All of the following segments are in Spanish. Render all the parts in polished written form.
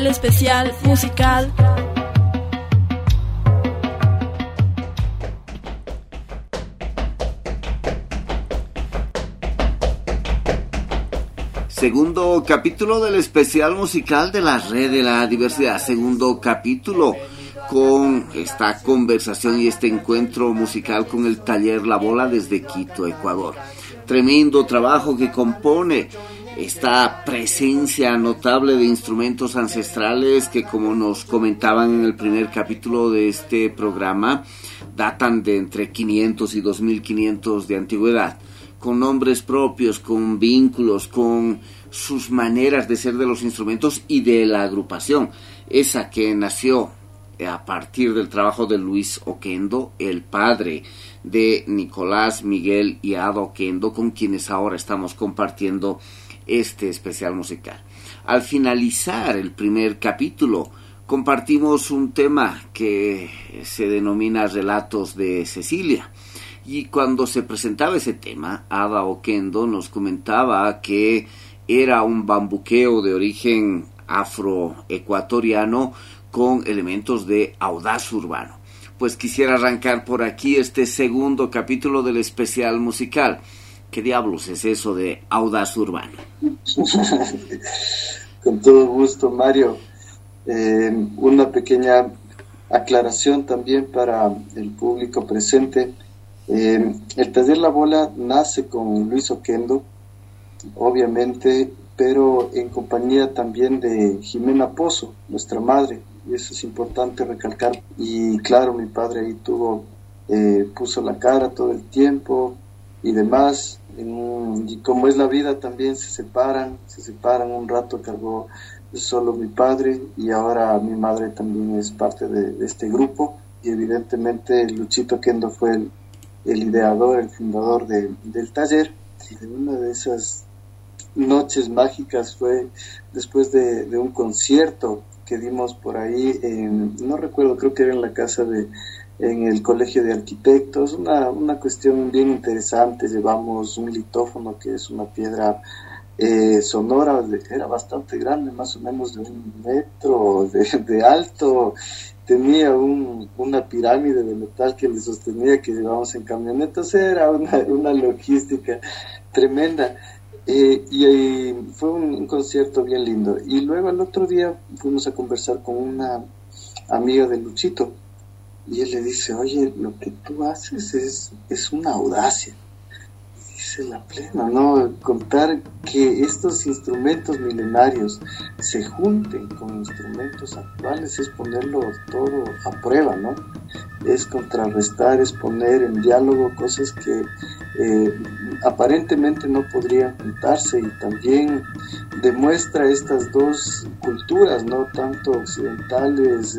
el especial musical. Segundo capítulo del especial musical de la Red de la Diversidad. Segundo capítulo con esta conversación y este encuentro musical con el Taller La Bola desde Quito, Ecuador. Tremendo trabajo que compone esta presencia notable de instrumentos ancestrales que, como nos comentaban en el primer capítulo de este programa, datan de entre 500 y 2500 de antigüedad, con nombres propios, con vínculos, con sus maneras de ser de los instrumentos y de la agrupación, esa que nació a partir del trabajo de Luis Oquendo, el padre de Nicolás, Miguel y Ada Oquendo, con quienes ahora estamos compartiendo este especial musical. Al finalizar el primer capítulo, compartimos un tema que se denomina Relatos de Cecilia. Y cuando se presentaba ese tema, Ada Oquendo nos comentaba que era un bambuqueo de origen afroecuatoriano con elementos de audaz urbano. Pues quisiera arrancar por aquí este segundo capítulo del especial musical. ¿Qué diablos es eso de audaz urbano? Con todo gusto, Mario. Una pequeña aclaración también para el público presente. El Taller La Bola nace con Luis Oquendo, obviamente, pero en compañía también de Jimena Pozo, nuestra madre, y eso es importante recalcar. Y claro, mi padre ahí puso la cara todo el tiempo y demás, y como es la vida también se separan, un rato cargó solo mi padre y ahora mi madre también es parte de este grupo, y evidentemente Luchito Oquendo fue el ideador, el fundador del taller. Y de una de esas noches mágicas fue después de un concierto que dimos por ahí, no recuerdo, creo que era en la casa en el Colegio de Arquitectos, una cuestión bien interesante. Llevamos un litófono, que es una piedra sonora, era bastante grande, más o menos de 1 metro de alto. Tenía una pirámide de metal que le sostenía, que llevábamos en camionetas. Era una logística tremenda. Y fue un concierto bien lindo. Y luego al otro día fuimos a conversar con una amiga de Luchito, y él le dice: oye, lo que tú haces es una audacia. Dice la plena, ¿no? Contar que estos instrumentos milenarios se junten con instrumentos actuales es ponerlo todo a prueba, ¿no? Es contrarrestar, es poner en diálogo cosas que aparentemente no podrían juntarse, y también demuestra estas dos culturas, ¿no? Tanto occidentales,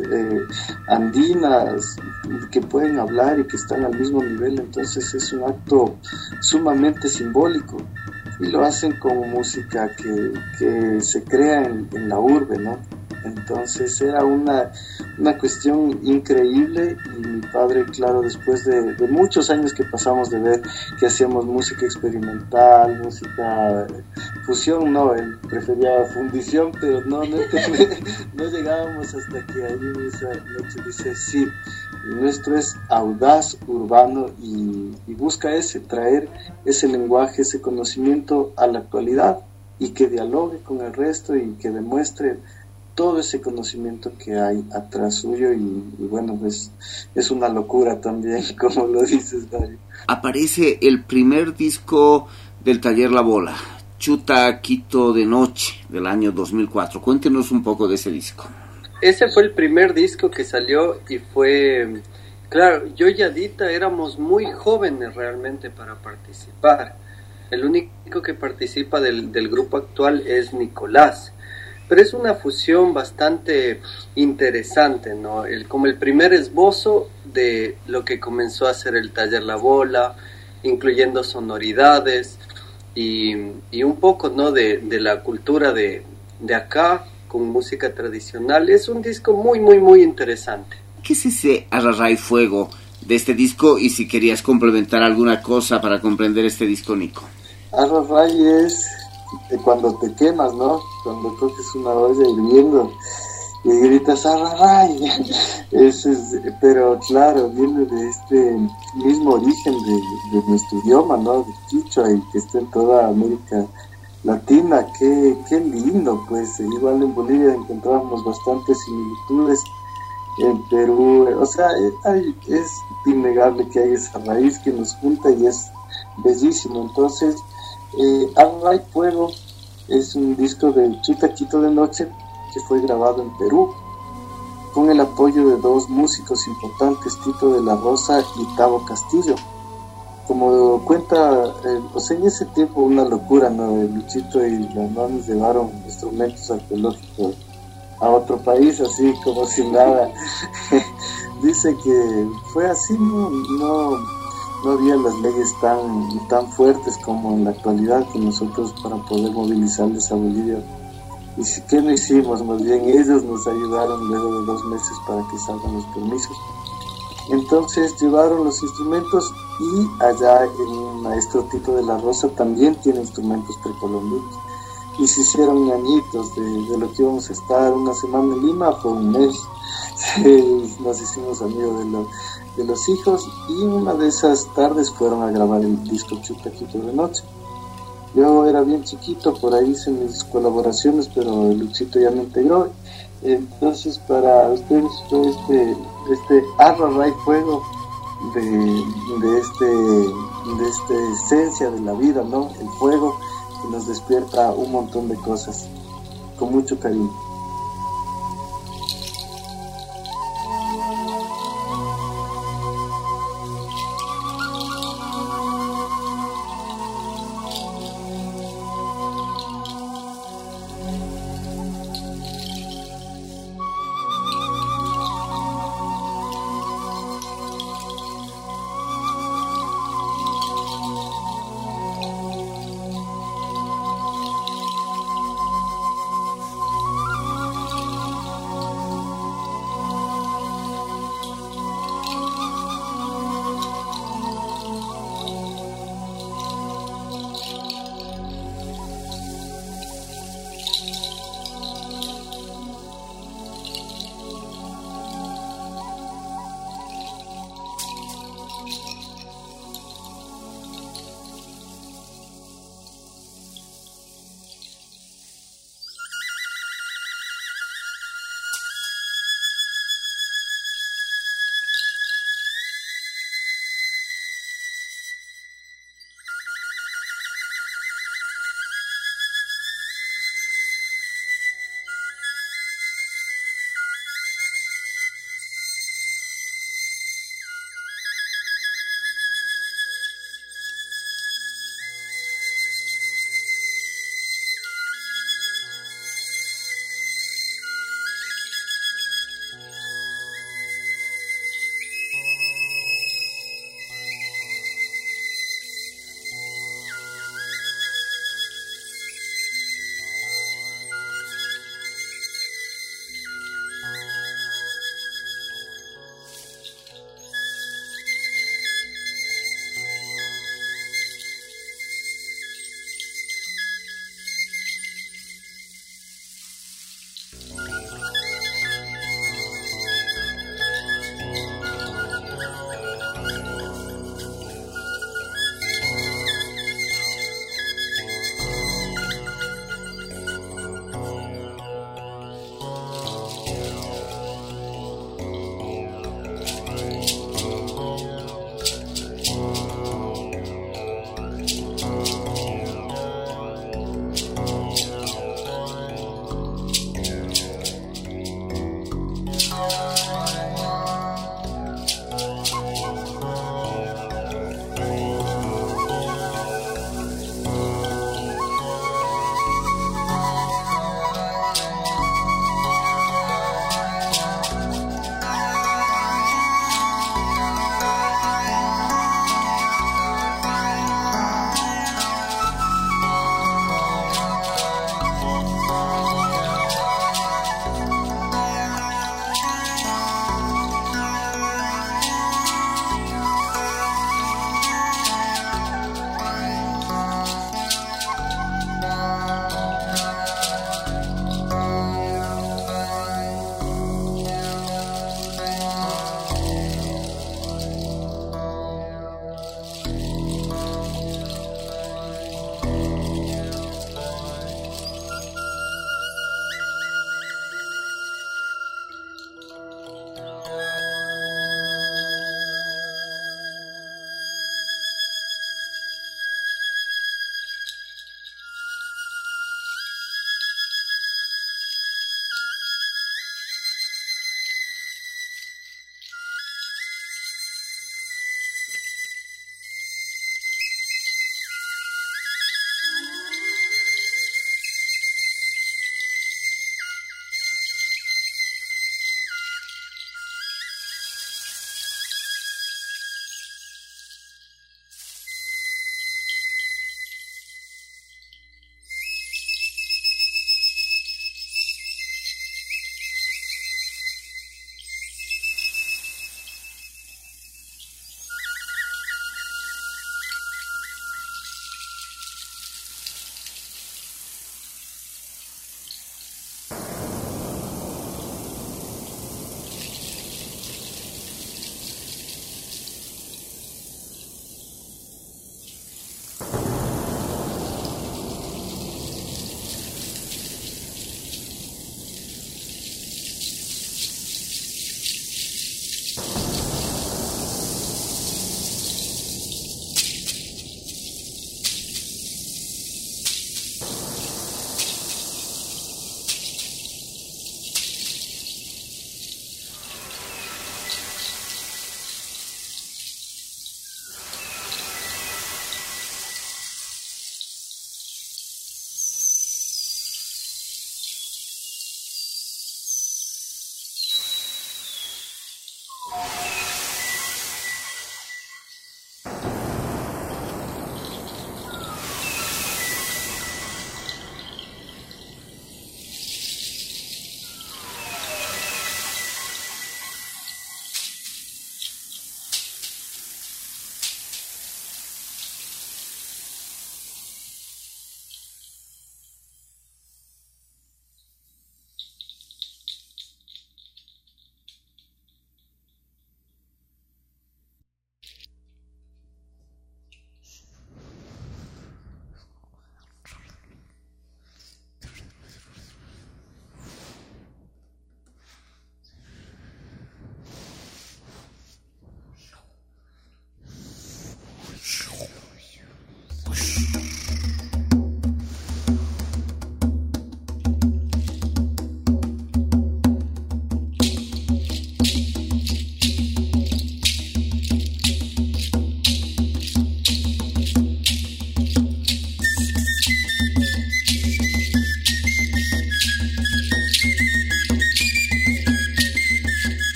andinas, que pueden hablar y que están al mismo nivel. Entonces es un acto sumamente simbólico, y lo hacen con música que se crea en la urbe, ¿no? Entonces era una cuestión increíble. Y mi padre, claro, después de muchos años que pasamos de ver que hacíamos música experimental, música fusión, no, él prefería fundición, pero no llegábamos hasta que ahí en esa noche dice: sí, nuestro es audaz urbano, y busca traer ese lenguaje, ese conocimiento a la actualidad, y que dialogue con el resto y que demuestre todo ese conocimiento que hay atrás suyo. Y bueno, pues es una locura también, como lo dices, Mario. Aparece el primer disco del Taller La Bola, Chuta Quito de Noche, del año 2004. Cuéntenos un poco de ese disco. Ese fue el primer disco que salió, y fue, claro, yo y Adita éramos muy jóvenes realmente para participar. El único que participa del grupo actual es Nicolás, pero es una fusión bastante interesante, ¿no? Como el primer esbozo de lo que comenzó a hacer el Taller La Bola, incluyendo sonoridades y un poco, ¿no? de la cultura de acá, con música tradicional. Es un disco muy, muy, muy interesante. ¿Qué es ese Arrará y Fuego de este disco? Y si querías complementar alguna cosa para comprender este disco, Nico. Arrará es cuando te quemas, ¿no? Cuando coges una olla hirviendo y gritas arraray. Pero claro, viene de este mismo origen de nuestro idioma, ¿no? De Quichua, y que está en toda América Latina. Qué lindo, pues. Igual en Bolivia encontramos bastantes similitudes. En Perú, o sea, es innegable que hay esa raíz que nos junta y es bellísimo. Entonces, Array Fuego es un disco de Chutaquito de Noche que fue grabado en Perú con el apoyo de dos músicos importantes, Tito de la Rosa y Tavo Castillo. Como cuenta, pues en ese tiempo una locura, ¿no? Luchito y las manos llevaron instrumentos arqueológicos a otro país, así como si nada. Dice que fue así, no había las leyes tan fuertes como en la actualidad que nosotros para poder movilizarles a Bolivia. Y si que no hicimos, más bien ellos nos ayudaron luego de 2 meses para que salgan los permisos. Entonces llevaron los instrumentos, y allá el maestro Tito de la Rosa también tiene instrumentos precolombinos. Y se hicieron añitos de lo que íbamos a estar una semana en Lima, fue un mes. Nos hicimos amigos de los hijos, y una de esas tardes fueron a grabar el disco Chutaquito de Noche. Yo era bien chiquito, por ahí hice mis colaboraciones, pero Luchito ya me integró. Entonces para ustedes fue este Array Fuego de esta esencia de la vida, ¿no? El fuego que nos despierta un montón de cosas, con mucho cariño.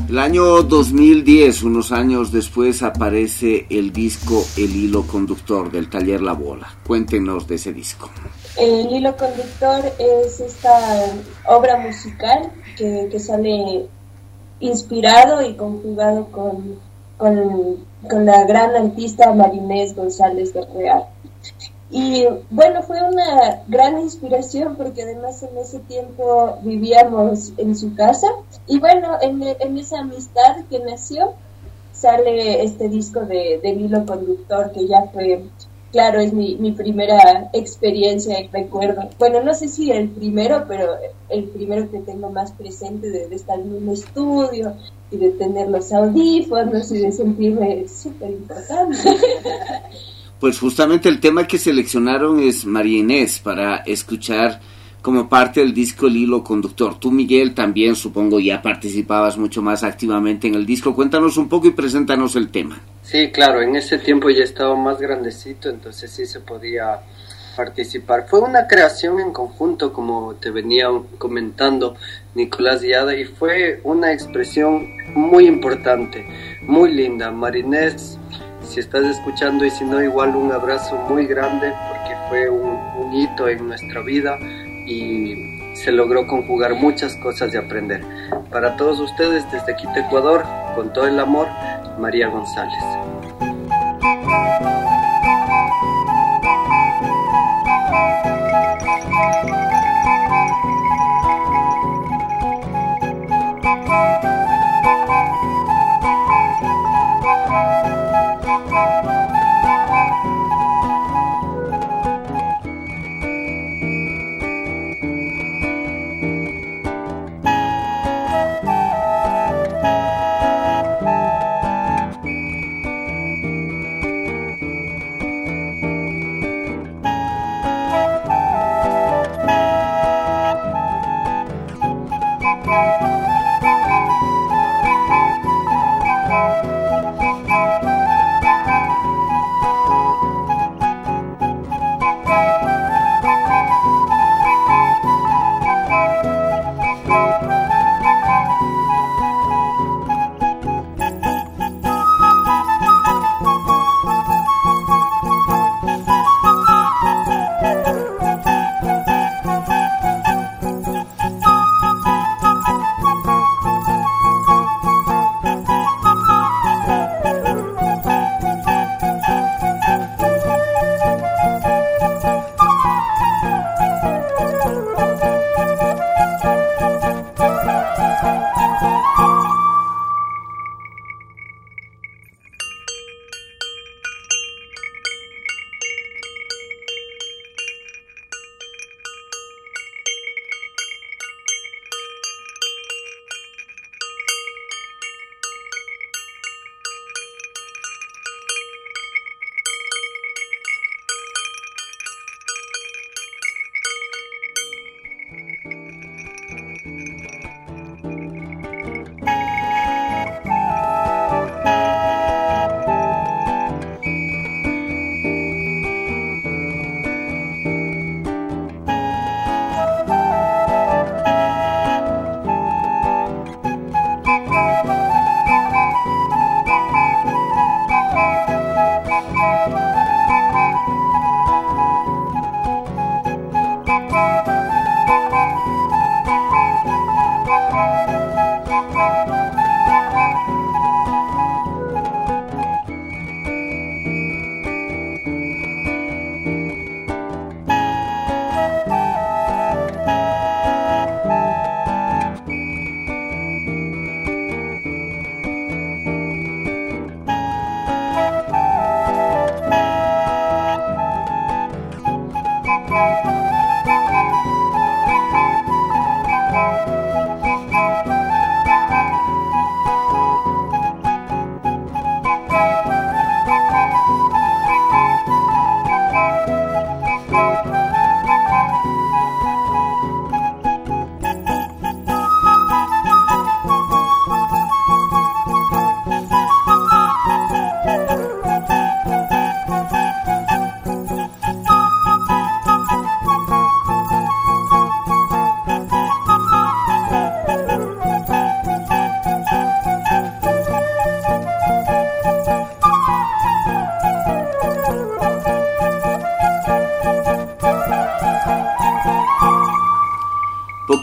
El año 2010, unos años después, aparece el disco El Hilo Conductor del Taller La Bola. Cuéntenos de ese disco. El Hilo Conductor es esta obra musical que sale inspirado y conjugado con la gran artista Marinés González del Real. Y bueno, fue una gran inspiración porque además en ese tiempo vivíamos en su casa y bueno, en esa amistad que nació sale este disco del Hilo Conductor, que ya fue, claro, es mi primera experiencia y recuerdo. Bueno, no sé si el primero, pero el primero que tengo más presente de estar en un estudio y de tener los audífonos y de sentirme súper importante. Pues justamente el tema que seleccionaron es María Inés para escuchar como parte del disco El Hilo Conductor. Tú, Miguel, también supongo ya participabas mucho más activamente en el disco. Cuéntanos un poco y preséntanos el tema. Sí, claro, en ese tiempo ya estaba más grandecito, entonces sí se podía participar. Fue una creación en conjunto, como te venía comentando Nicolás Diada, y fue una expresión muy importante, muy linda. Marinés, si estás escuchando y si no, igual un abrazo muy grande porque fue un hito en nuestra vida y se logró conjugar muchas cosas de aprender. Para todos ustedes, desde Quito, Ecuador, con todo el amor, María González.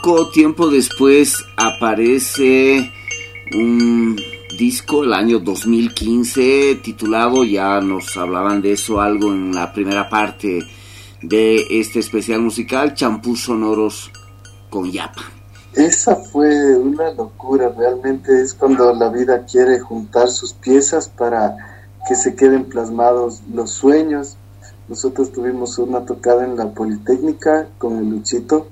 Poco tiempo después aparece un disco el año 2015 titulado, ya nos hablaban de eso algo en la primera parte de este especial musical, Champús Sonoros con Yapa. Esa fue una locura, realmente es cuando la vida quiere juntar sus piezas para que se queden plasmados los sueños. Nosotros tuvimos una tocada en la Politécnica con el Luchito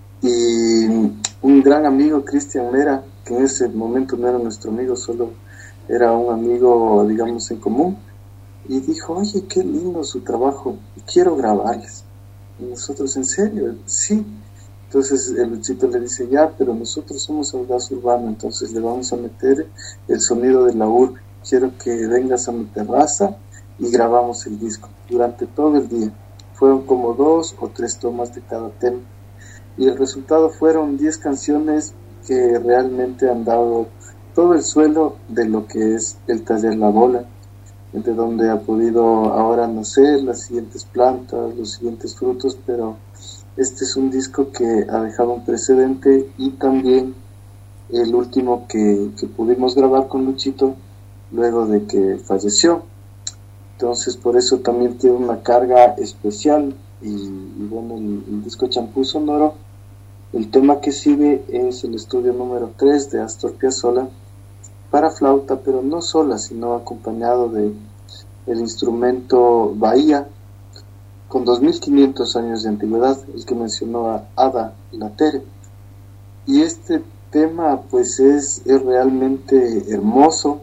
y un gran amigo, Cristian Mera, que en ese momento no era nuestro amigo, solo era un amigo, digamos, en común, y dijo, oye, qué lindo su trabajo, quiero grabarles. Y nosotros, ¿en serio? Sí. Entonces el Luchito le dice, ya, pero nosotros somos Audaz Urbano, entonces le vamos a meter el sonido de la urbe. Quiero que vengas a mi terraza y grabamos el disco durante todo el día. Fueron como 2 o 3 tomas de cada tema. Y el resultado fueron 10 canciones que realmente han dado todo el suelo de lo que es el taller La Bola, de donde ha podido ahora nacer las siguientes plantas, los siguientes frutos, pero este es un disco que ha dejado un precedente y también el último que pudimos grabar con Luchito luego de que falleció. Entonces por eso también tiene una carga especial y bueno, el disco Champús Sonoro, el tema que sigue es el estudio número 3 de Astor Piazzolla para flauta, pero no sola, sino acompañado de el instrumento Bahía, con 2500 años de antigüedad, el que mencionó a Ada Latere. Y este tema pues es realmente hermoso,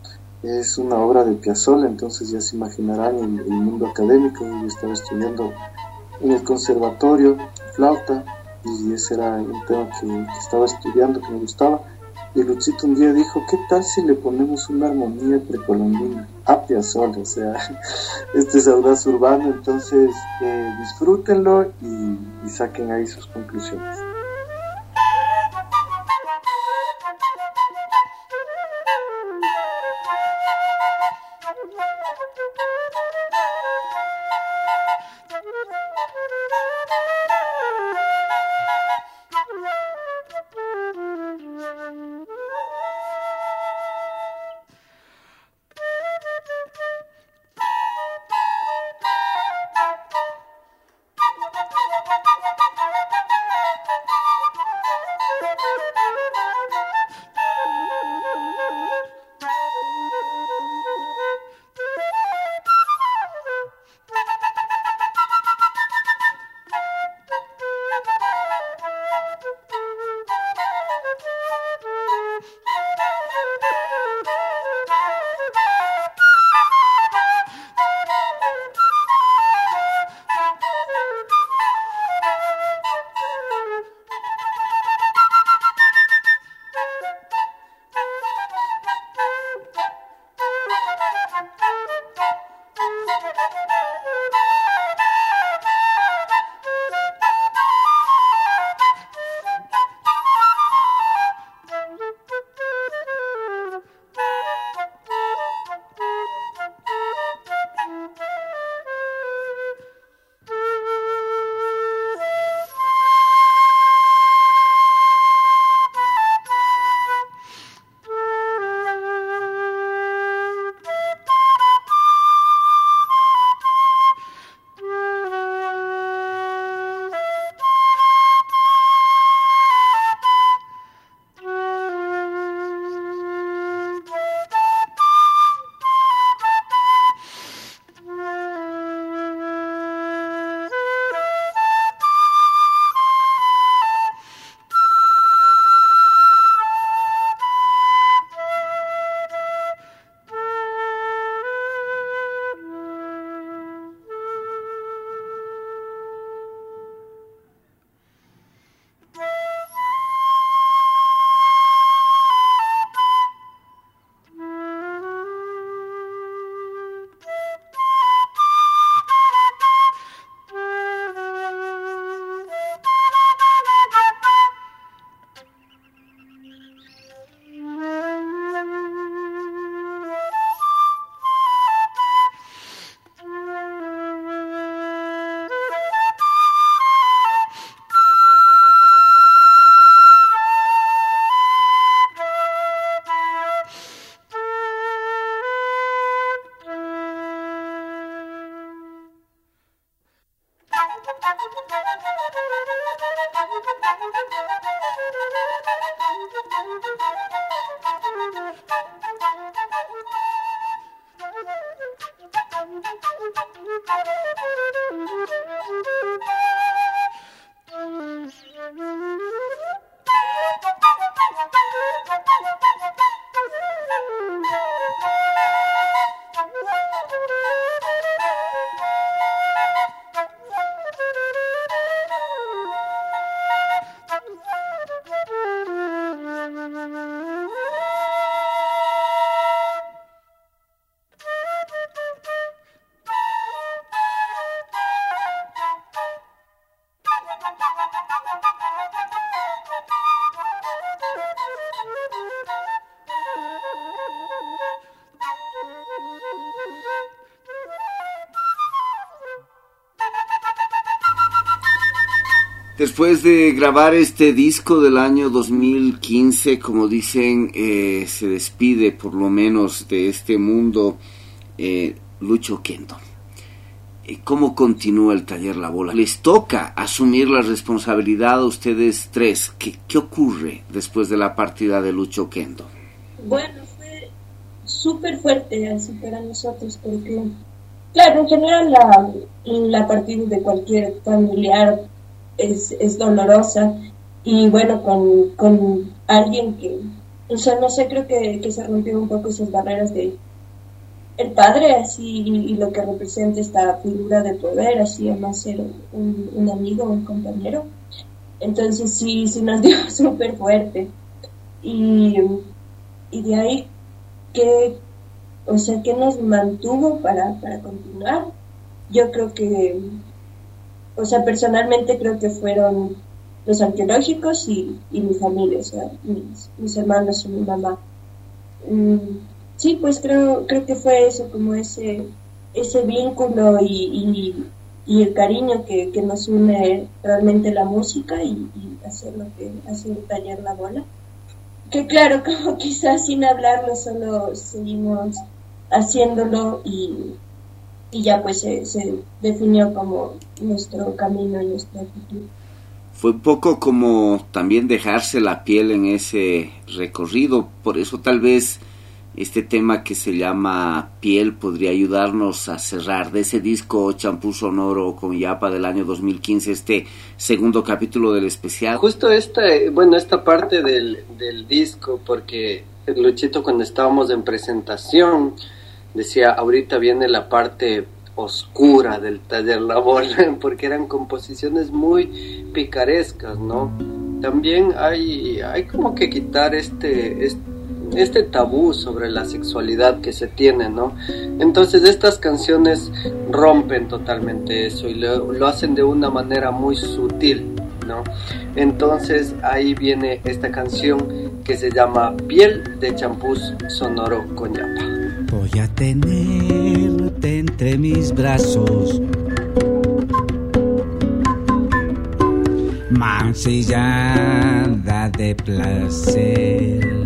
es una obra de Piazzolla, entonces ya se imaginarán el mundo académico. Yo estaba estudiando en el conservatorio flauta y ese era un tema que estaba estudiando, que me gustaba. Y Luchito un día dijo, ¿qué tal si le ponemos una armonía precolombina a Piazzolla? O sea, este es Audaz Urbano, entonces disfrútenlo y saquen ahí sus conclusiones. Después de grabar este disco del año 2015, como dicen, se despide por lo menos de este mundo Lucho Oquendo. ¿Cómo continúa el taller La Bola? Les toca asumir la responsabilidad a ustedes tres. ¿Qué ocurre después de la partida de Lucho Oquendo? Bueno, fue súper fuerte así para nosotros porque, claro, en general la partida de cualquier familiar es dolorosa, y bueno, con alguien que, o sea, no sé, creo que se rompieron un poco esas barreras de el padre, así, y lo que representa esta figura de poder, así, además ser un amigo, un compañero. Entonces sí nos dio súper fuerte, y de ahí que nos mantuvo para continuar. Yo creo que, o sea, personalmente creo que fueron los arqueológicos y mi familia, o sea, mis hermanos y mi mamá. Sí, pues creo que fue eso, como ese vínculo y el cariño que nos une realmente la música y hacer lo que hace el taller La Bola. Que claro, como quizás sin hablarlo, solo seguimos haciéndolo y ya pues se definió como nuestro camino y nuestra actitud. Fue un poco como también dejarse la piel en ese recorrido, por eso tal vez este tema que se llama Piel podría ayudarnos a cerrar de ese disco Champú Sonoro con Yapa del año 2015, este segundo capítulo del especial. Justo esta parte del disco, porque Luchito, cuando estábamos en presentación, decía, ahorita viene la parte oscura del taller La Bola, porque eran composiciones muy picarescas, ¿no? También hay como que quitar este tabú sobre la sexualidad que se tiene, ¿no? Entonces estas canciones rompen totalmente eso y lo hacen de una manera muy sutil, ¿no? Entonces ahí viene esta canción que se llama Piel de Champú Sonoro con Yapa. Voy a tenerte entre mis brazos, mancillada de placer.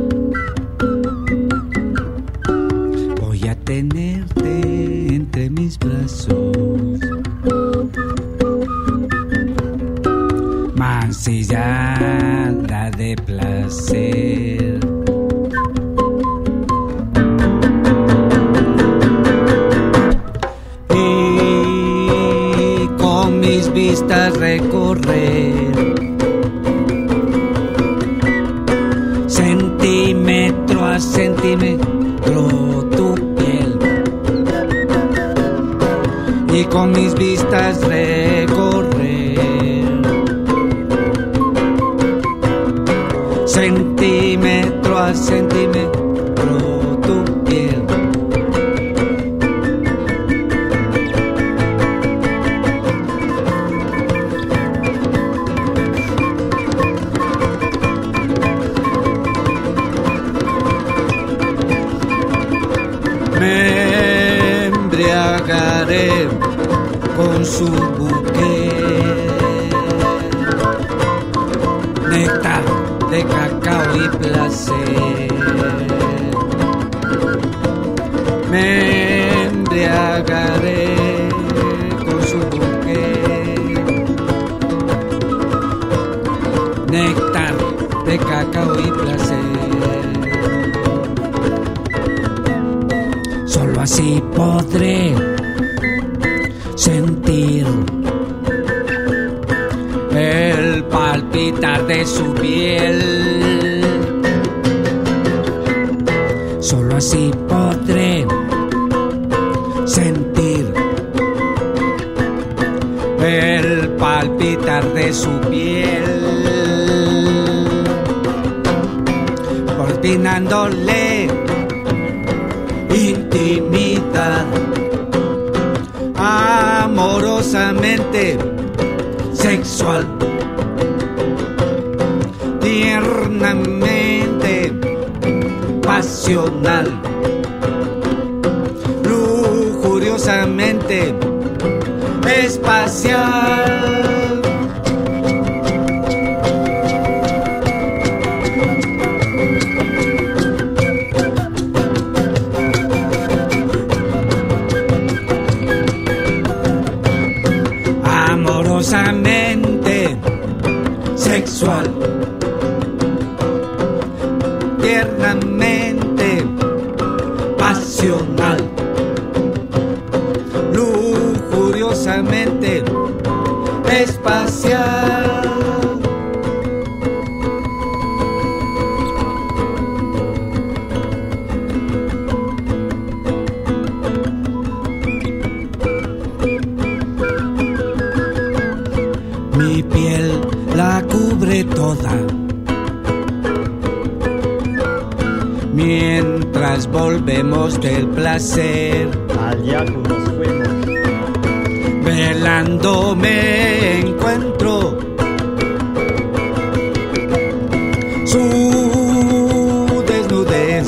Voy a tenerte entre mis brazos, mancillada de placer. Y con mis vistas recorrer centímetro a centímetro tu piel, y con mis vistas recorrer centímetro a centímetro tu piel. Me embriagaré con su bouquet, néctar de cacao y placer. Me embriagaré con su bouquet, néctar de cacao y placer. Solo así podré sentir el palpitar de su piel. Solo así podré sentir el palpitar de su piel, ordenándole intimidad amorosamente sexual, tiernamente pasional, lujuriosamente espacial. tiernamente pasional, lujuriosamente espacial. Mi piel la cubre toda, mientras volvemos del placer. Al Yahoo nos fuimos. Velando me encuentro su desnudez.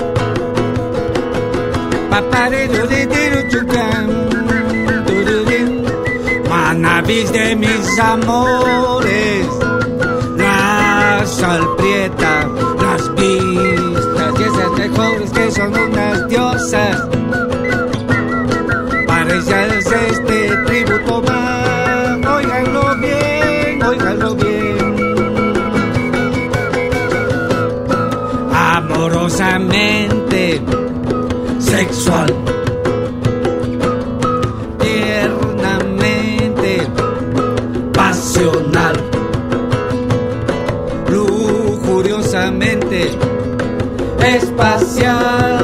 Manavis de mis amores, la salprieta, las vistas y esas mejores que son unas diosas. Parecidas este tributo va, óiganlo bien, óiganlo bien. Amorosamente sexual, tiernamente pasional, lujuriosamente espacial.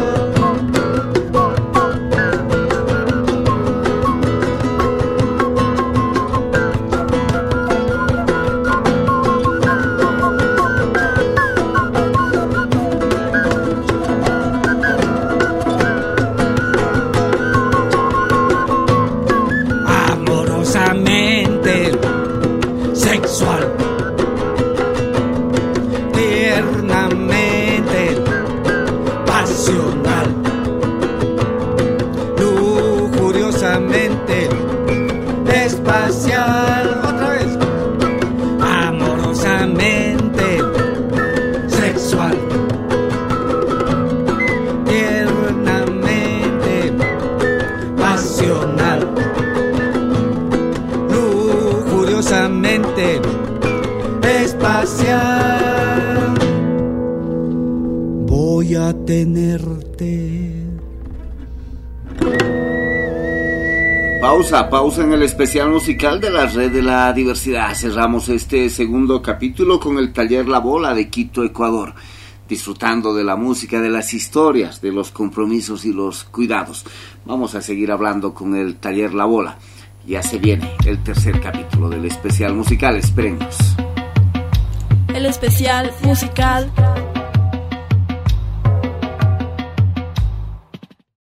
Sexual, tiernamente pasional, lujuriosamente espacial. Otra vez. Amorosamente sexual, tiernamente pasional, lujuriosamente espacial. Voy a tenerte. Pausa en el especial musical de la Red de la Diversidad. Cerramos este segundo capítulo con el taller La Bola de Quito, Ecuador, disfrutando de la música, de las historias, de los compromisos y los cuidados. Vamos a seguir hablando con el taller La Bola. Ya se viene el tercer capítulo del especial musical, espérennos. El especial musical